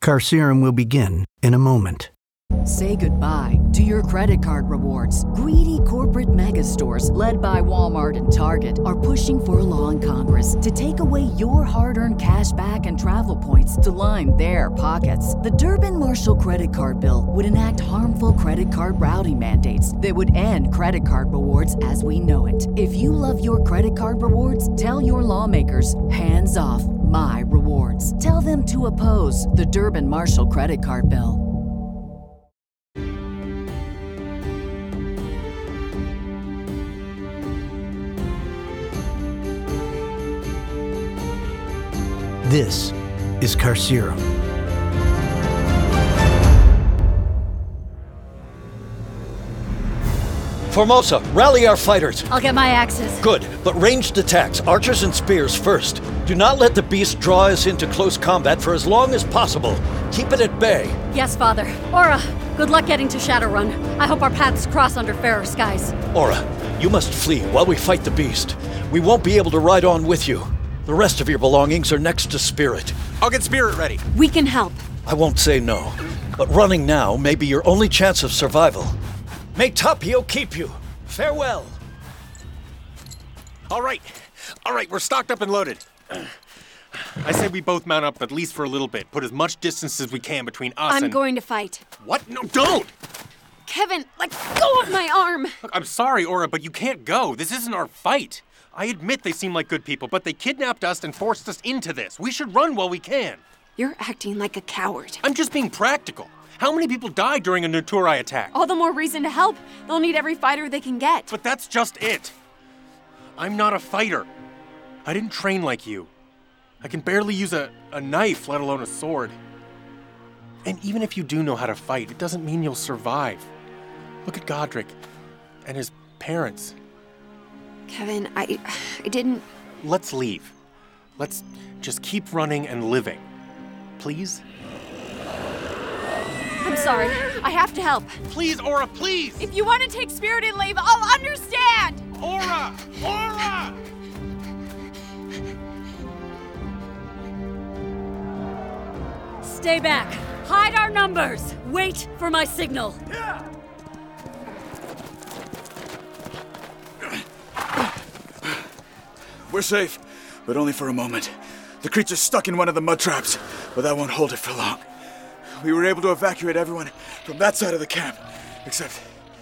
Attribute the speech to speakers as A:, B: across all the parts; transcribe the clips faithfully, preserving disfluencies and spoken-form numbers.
A: Carcerum will begin in a moment.
B: Say goodbye to your credit card rewards. Greedy corporate mega stores, led by Walmart and Target, are pushing for a law in Congress to take away your hard-earned cash back and travel points to line their pockets. The Durbin-Marshall credit card bill would enact harmful credit card routing mandates that would end credit card rewards as we know it. If you love your credit card rewards, tell your lawmakers, hands off my rewards. Tell them to oppose the Durbin-Marshall credit card bill.
A: This is Carcerum.
C: Formosa, rally our fighters.
D: I'll get my axes.
C: Good, but ranged attacks, archers and spears first. Do not let the beast draw us into close combat for as long as possible. Keep it at bay.
D: Yes, Father. Aura, good luck getting to Shadowrun. I hope our paths cross under fairer skies.
C: Aura, you must flee while we fight the beast. We won't be able to ride on with you. The rest of your belongings are next to Spirit.
E: I'll get Spirit ready.
D: We can help.
C: I won't say no, but running now may be your only chance of survival. May Tapio keep you. Farewell.
E: All right. All right, we're stocked up and loaded. I say we both mount up at least for a little bit. Put as much distance as we can between us
D: I'm
E: and...
D: going to fight.
E: What? No, don't!
D: Kevin, let go of my arm!
E: Look, I'm sorry, Aura, but you can't go. This isn't our fight. I admit they seem like good people, but they kidnapped us and forced us into this. We should run while we can.
D: You're acting like a coward.
E: I'm just being practical. How many people died during a Naturai attack?
D: All the more reason to help. They'll need every fighter they can get.
E: But that's just it. I'm not a fighter. I didn't train like you. I can barely use a, a knife, let alone a sword. And even if you do know how to fight, it doesn't mean you'll survive. Look at Godric and his parents.
D: Kevin, I... I didn't...
E: Let's leave. Let's just keep running and living. Please?
D: I'm sorry. I have to help.
E: Please, Aura, please!
D: If you want to take Spirit and leave, I'll understand!
E: Aura! Aura!
D: Stay back. Hide our numbers. Wait for my signal.
E: Yeah.
F: We're safe, but only for a moment. The creature's stuck in one of the mud traps, but that won't hold it for long. We were able to evacuate everyone from that side of the camp, except...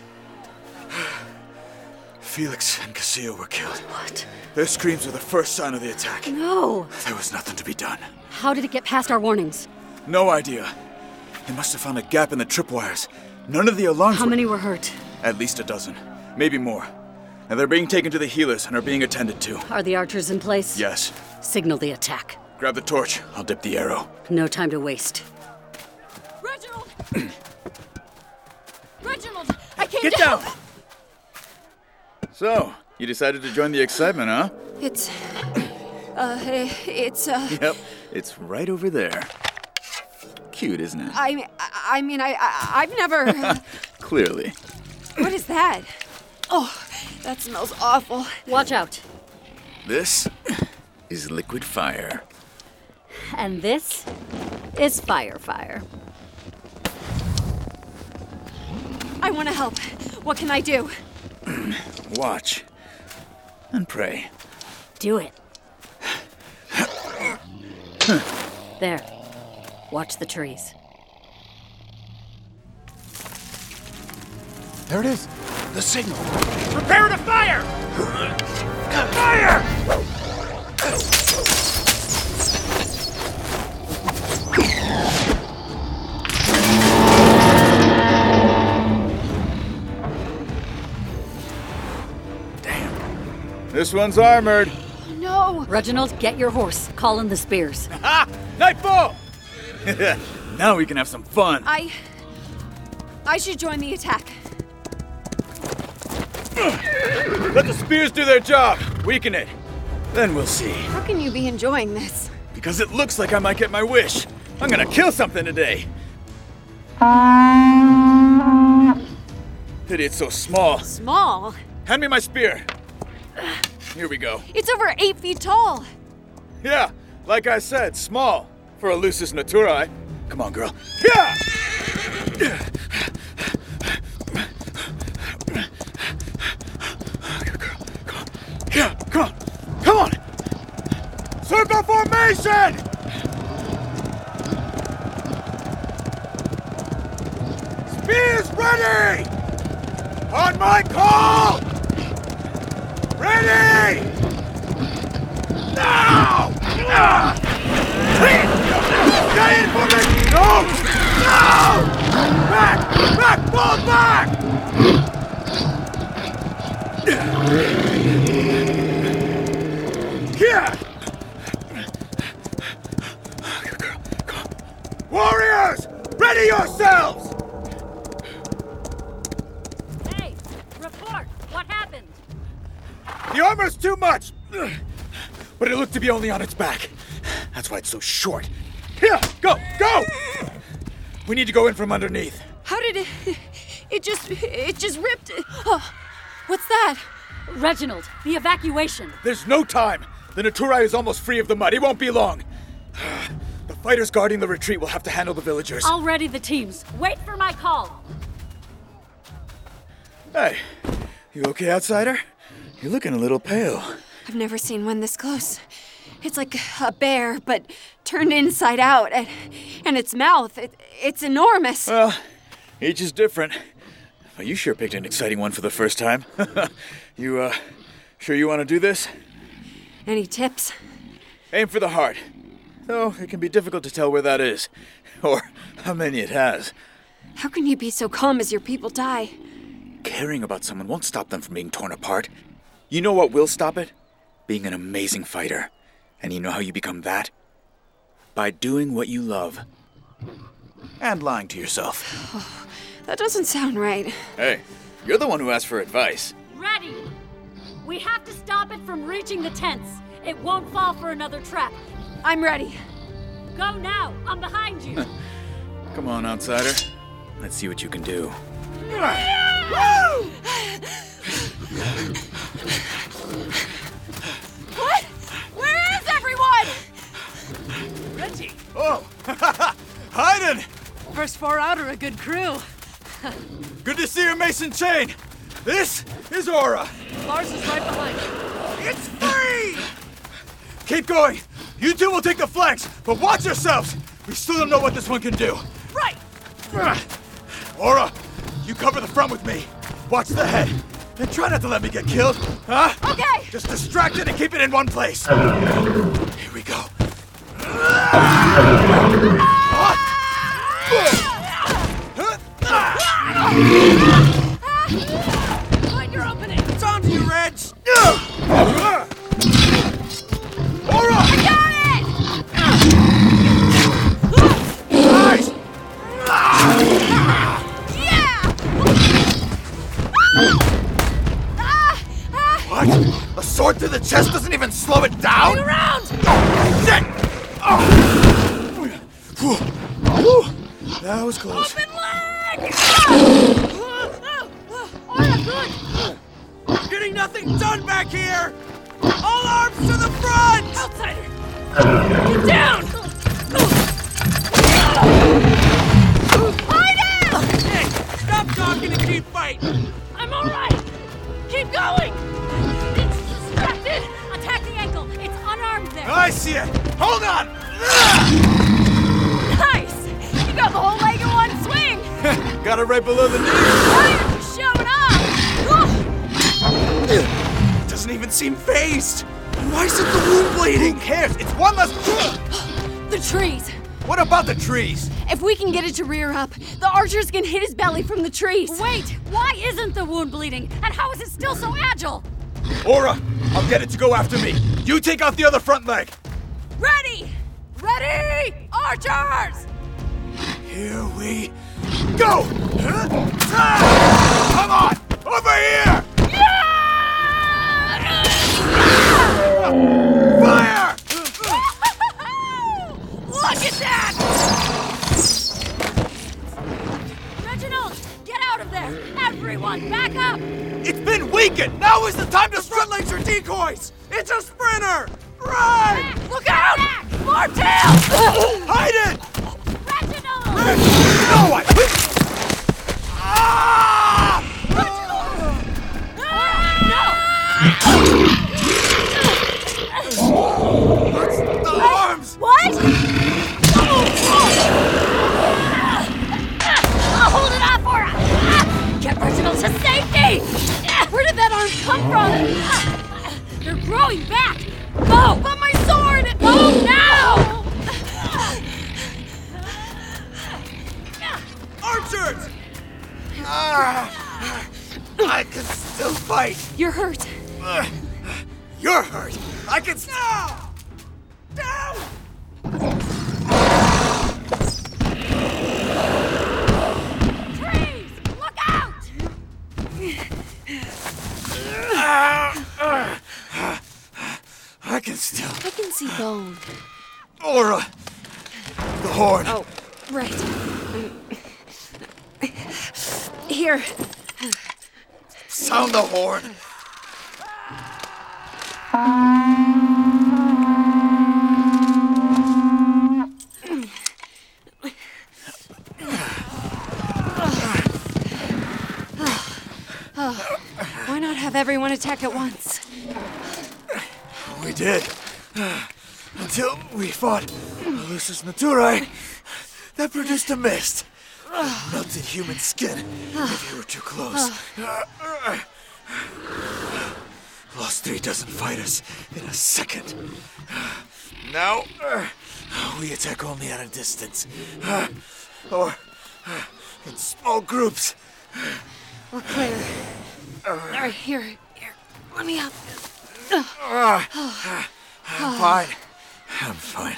F: Felix and Casillo were killed.
D: What?
F: Their screams were the first sign of the attack.
D: No.
F: There was nothing to be done.
D: How did it get past our warnings?
F: No idea. They must have found a gap in the tripwires. None of the alarms
D: How
F: were...
D: many were hurt?
F: At least a dozen. Maybe more. And they're being taken to the healers and are being attended to.
D: Are the archers in place?
F: Yes.
D: Signal the attack.
F: Grab the torch. I'll dip the arrow.
D: No time to waste. Reginald! Reginald! I came
F: Get
D: to
F: down!
D: help!
F: So, you decided to join the excitement, huh?
D: It's... Uh, it's, uh...
F: Yep. It's right over there. Cute, isn't it?
D: I, I mean, I, I, I've never...
F: Clearly.
D: What is that? Oh, that smells awful. Watch out.
F: This is liquid fire.
D: And this is fire fire. I want to help. What can I do?
F: Watch. And pray.
D: Do it. There. Watch the trees.
E: There it is. The signal. Prepare to fire! Fire!
F: Damn. This one's armored.
D: No! Reginald, get your horse. Call in the spears.
F: Ha! Nightfall! Now we can have some fun.
D: I... I should join the attack.
F: Let the spears do their job. Weaken it. Then we'll see.
D: How can you be enjoying this?
F: Because it looks like I might get my wish. I'm gonna kill something today. Pity it's so small.
D: Small?
F: Hand me my spear. Here we go.
D: It's over eight feet tall.
F: Yeah, like I said, small. For a Lucis Naturae. Come on, girl. Yeah! Good girl. Come on. Yeah, come on. Come on! Circle formation! Spears ready! On my call! Ready! Now! Ah! Get in for me! No! No! Back! Back! Fall back! Here! Good girl. Come on. Warriors! Ready yourselves!
D: Hey, report. What happened?
F: The armor's too much! But it looked to be only on its back. That's why it's so short. Here! Go! Go! We need to go in from underneath.
G: How did it... It just... It just ripped... Oh, what's that?
D: Reginald, the evacuation.
F: There's no time. The Naturai is almost free of the mud. He won't be long. The fighters guarding the retreat will have to handle the villagers.
D: I'll ready the teams. Wait for my call.
F: Hey, you okay, outsider? You're looking a little pale.
G: I've never seen one this close. It's like a bear, but turned inside out. And, and its mouth, it, it's enormous.
F: Well, each is different. Well, you sure picked an exciting one for the first time. You, uh, sure you want to do this?
G: Any tips?
F: Aim for the heart. Though it can be difficult to tell where that is, or how many it has.
G: How can you be so calm as your people die?
F: Caring about someone won't stop them from being torn apart. You know what will stop it? Being an amazing fighter. And you know how you become that? By doing what you love. And lying to yourself.
G: Oh, that doesn't sound right.
F: Hey, you're the one who asked for advice.
D: Ready! We have to stop it from reaching the tents. It won't fall for another trap.
G: I'm ready.
D: Go now. I'm behind you.
F: Come on, outsider. Let's see what you can do.
G: What? Where is everyone?
H: Reggie!
F: Oh! Hayden!
H: First four out are a good crew.
F: Good to see you, Mason Chain! This is Aura!
H: Lars is right behind you.
F: It's free! Keep going! You two will take the flanks, but watch yourselves! We still don't know what this one can do.
H: Right!
F: Aura, you cover the front with me. Watch the head. And try not to let me get killed, huh?
G: Okay!
F: Just distract it and keep it in one place. Here we go.
H: Find your opening! It's on to you, Reg!
F: Aura!
G: I got it!
F: Nice!
G: Yeah!
F: What? A sword to the chest doesn't even slow it down?
G: Turn around!
F: Shit! Oh. Whew. That was close.
G: Open leg!
H: Aura, good! Getting nothing done back here! All arms to the front! Outsider! Get down! Hey, stop talking and keep fighting!
D: I'm all right. Keep going. It's distracted. Attack the ankle. It's unarmed there.
F: I see it! Hold on!
G: Nice! You got the whole leg in one swing!
F: Got it right below the knee.
G: Why are you showing off?
F: Doesn't even seem phased. Why isn't the wound bleeding? Who cares? It's one less.
G: The trees.
F: What about the trees?
G: If we can get it to rear up, the archers can hit his belly from the trees.
D: Wait, why isn't the wound bleeding? And how is it still so agile?
F: Aura, I'll get it to go after me. You take out the other front leg.
G: Ready! Ready! Archers!
F: Here we go! Come on! Over here! Fire!
G: Look at that!
D: Reginald, get out of there. Everyone, back up.
F: It's been weakened! Now is the time to front legs your decoys! It's a sprinter! Run!
G: Look out! More tails!
F: Hide it!
D: Reginald!
H: Archers! Ah, I can still fight.
G: You're hurt.
H: Uh, you're hurt. I can still. No!
D: Trees! Look out!
H: I can still.
G: I can see bone.
H: Aura! The horn.
G: Oh, right. Here.
H: Sound the horn.
G: Oh, why not have everyone attack at once?
H: We did. Until we fought Lucis Naturae. That produced a mist. Melted human skin if you were too close. Lost three dozen fighters in a second. Now, we attack only at a distance. Or in small groups.
G: We're clear. All right, here, here. Let me up.
H: I'm fine. I'm fine.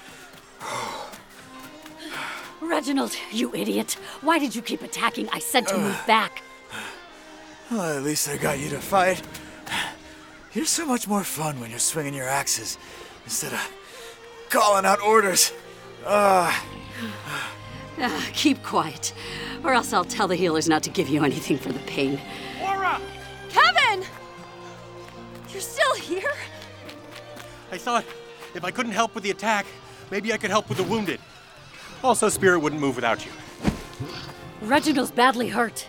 D: Reginald, you idiot. Why did you keep attacking? I said to move back.
H: Well, at least I got you to fight. You're so much more fun when you're swinging your axes instead of calling out orders. Uh,
D: Uh, keep quiet, or else I'll tell the healers not to give you anything for the pain.
E: Aura!
G: Kevin! You're still here?
E: I thought if I couldn't help with the attack, maybe I could help with the wounded. Also, Spirit wouldn't move without you.
D: Reginald's badly hurt.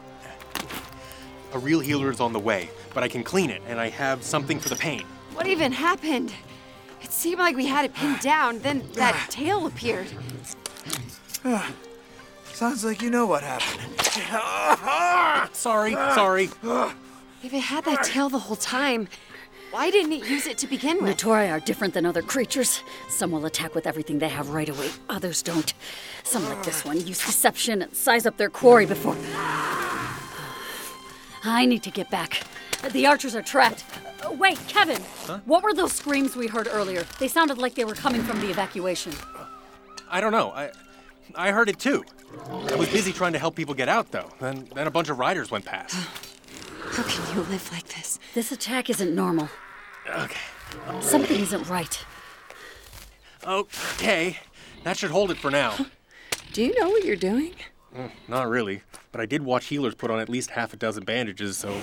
E: A real healer is on the way, but I can clean it, and I have something for the pain.
G: What even happened? It seemed like we had it pinned down, then that tail appeared.
H: Sounds like you know what happened.
E: Sorry, sorry.
G: If it had that tail the whole time, why didn't it use it to begin with?
D: Naturae are different than other creatures. Some will attack with everything they have right away. Others don't. Some, like this one, use deception and size up their quarry before... I need to get back. The archers are trapped. Uh, wait, Kevin!
E: Huh?
D: What were those screams we heard earlier? They sounded like they were coming from the evacuation.
E: I don't know. I I heard it too. I was busy trying to help people get out, though. Then, then a bunch of riders went past.
G: How can you live like this?
D: This attack isn't normal.
E: Okay.
D: Something isn't right.
E: Okay. That should hold it for now.
G: Do you know what you're doing?
E: Mm, not really, but I did watch healers put on at least half a dozen bandages, so...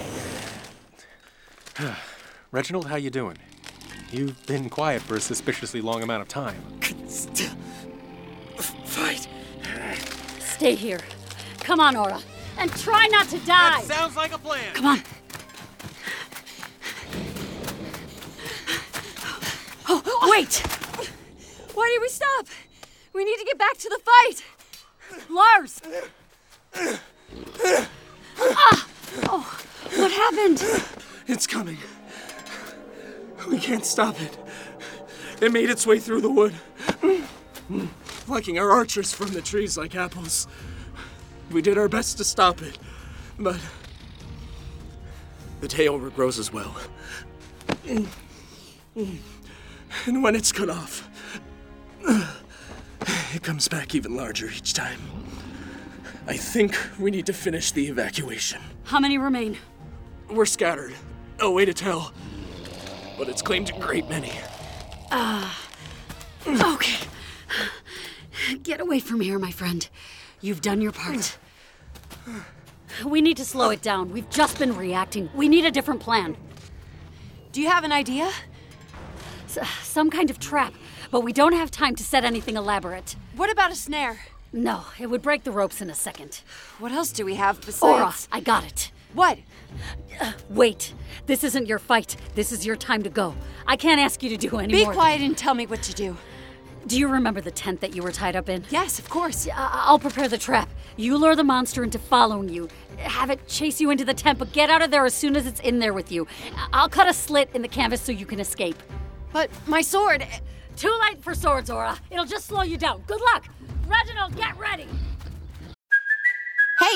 E: Reginald, how you doing? You've been quiet for a suspiciously long amount of time.
H: Still fight.
D: Stay here. Come on, Aura. And try not to die!
E: That sounds like a plan!
D: Come on. Oh, wait!
G: Why did we stop? We need to get back to the fight!
D: Lars!
G: ah! Oh, what happened?
I: It's coming. We can't stop it. It made its way through the wood, plucking our archers from the trees like apples. We did our best to stop it, but the tail regrows as well. And when it's cut off, it comes back even larger each time. I think we need to finish the evacuation.
D: How many remain?
I: We're scattered. No way to tell. But it's claimed a great many.
D: Ah. Uh, okay. Get away from here, my friend. You've done your part. We need to slow it down. We've just been reacting. We need a different plan.
G: Do you have an idea?
D: S- some kind of trap, but we don't have time to set anything elaborate.
G: What about a snare?
D: No, it would break the ropes in a second.
G: What else do we have besides...
D: Aura, I got it.
G: What?
D: Uh, wait. This isn't your fight. This is your time to go. I can't ask you to do any
G: Be
D: more.
G: Be quiet and tell me what to do.
D: Do you remember the tent that you were tied up in?
G: Yes, of course.
D: I- I'll prepare the trap. You lure the monster into following you. Have it chase you into the tent, but get out of there as soon as it's in there with you. I'll cut a slit in the canvas so you can escape.
G: But my sword...
D: Too late for swords, Aura. It'll just slow you down. Good luck. Reginald, get ready.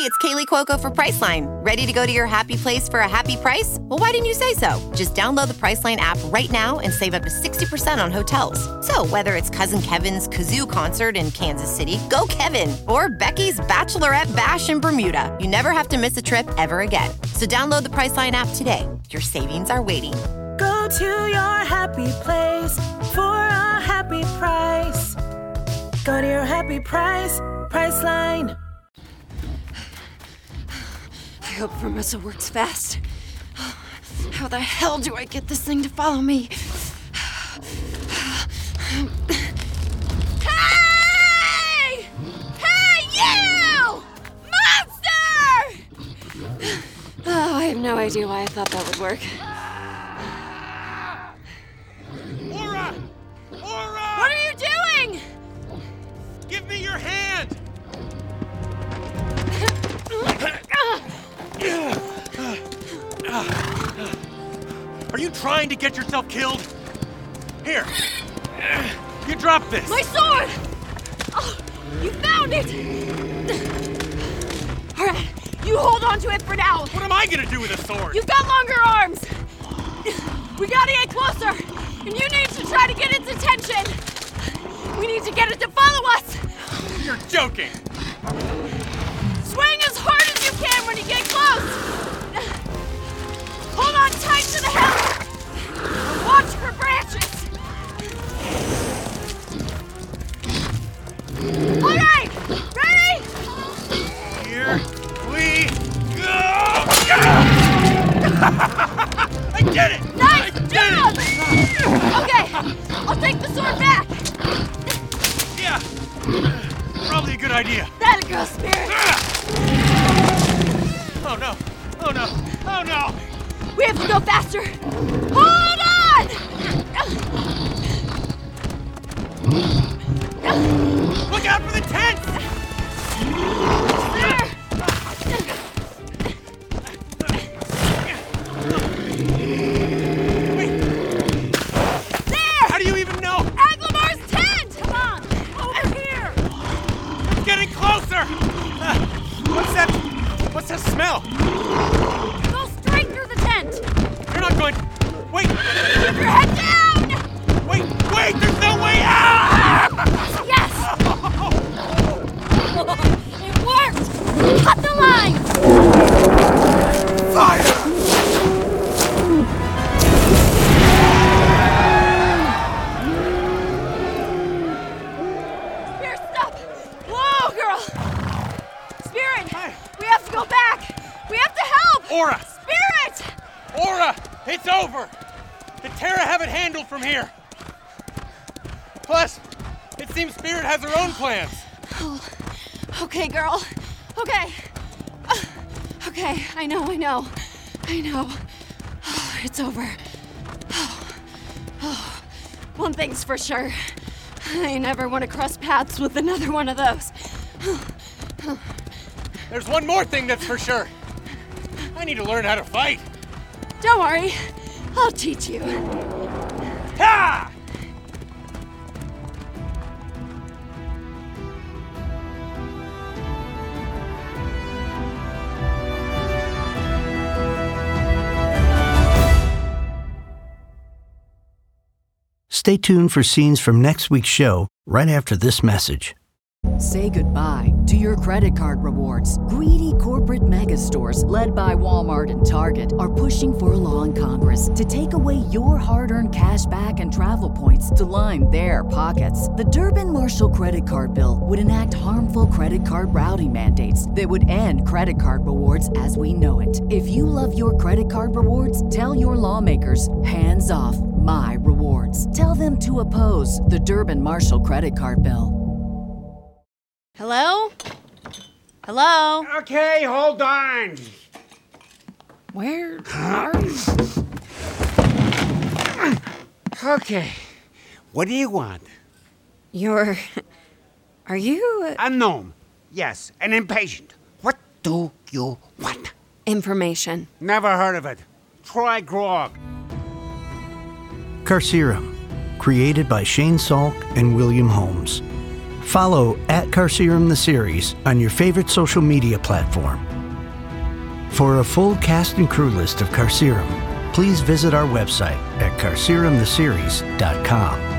J: it's Kaylee Cuoco for Priceline. Ready to go to your happy place for a happy price? Well, why didn't you say so? Just download the Priceline app right now and save up to sixty percent on hotels. So whether it's Cousin Kevin's Kazoo Concert in Kansas City, go Kevin, or Becky's Bachelorette Bash in Bermuda, you never have to miss a trip ever again. So download the Priceline app today. Your savings are waiting.
K: Go to your happy place for a happy price. Go to your happy price, Priceline.
G: I hope Vermissa works fast. How the hell do I get this thing to follow me? Hey! Hey, you! Monster! Oh, I have no idea why I thought that would work.
E: Aura! Aura!
G: What are you doing?
E: Give me your hand! Are you trying to get yourself killed? Here. You dropped this.
G: My sword! Oh, you found it! All right, you hold on to it for now.
E: What am I gonna do with a sword?
G: You've got longer arms. We gotta get closer, and you need to try to get its attention. We need to get it to follow us.
E: You're joking.
G: Swing as hard as you can when you get close. Hold on tight to the helm. Watch for branches. All right, ready?
E: Here we go! I did it!
G: Nice
E: I
G: job!
E: did
G: Okay, I'll take the sword back.
E: it! Yeah, probably a good idea.
G: That a girl, Spirit.
E: Oh no! Oh no! Oh no!
G: We have to go faster. Hold on!
E: Look out for the tents!
G: There!
E: Wait!
G: There!
E: How do you even know?
G: Aglamar's tent! Come on! Over here!
E: It's getting closer! Uh, what's that? What's that smell?
G: Go straight through the tent!
E: You're not going... Wait!
G: Keep your head down!
E: Wait! Wait! There's no way out!
G: Yes! It worked! Cut the line!
H: Fire!
G: Spirit, stop! Whoa, girl! Spirit! We have to go back! We have to help!
E: Aura!
G: Spirit!
E: Aura! It's over! The Terra have it handled from here. Plus, it seems Spirit has her own plans.
G: Oh, okay, girl. Okay. Uh, okay, I know, I know. I know. Oh, it's over. Oh, oh. One thing's for sure. I never want to cross paths with another one of those.
E: There's one more thing that's for sure. I need to learn how to fight.
G: Don't worry. I'll teach you.
E: Ha!
A: Stay tuned for scenes from next week's show right after this message.
B: Say goodbye to your credit card rewards. Greedy corporate mega stores, led by Walmart and Target, are pushing for a law in Congress to take away your hard-earned cash back and travel points to line their pockets. The Durbin-Marshall credit card bill would enact harmful credit card routing mandates that would end credit card rewards as we know it. If you love your credit card rewards, tell your lawmakers, hands off my rewards. Tell them to oppose the Durbin-Marshall credit card bill.
G: Hello? Hello?
L: Okay, hold on.
G: Where are you?
L: Okay, what do you want?
G: You're... Are you...
L: A gnome. Yes, an impatient. What do you want?
G: Information.
L: Never heard of it. Try grog.
A: Carcerum, created by Shane Salk and William Holmes. Follow at Carcerum the Series on your favorite social media platform. For a full cast and crew list of Carcerum, please visit our website at carcerum the series dot com.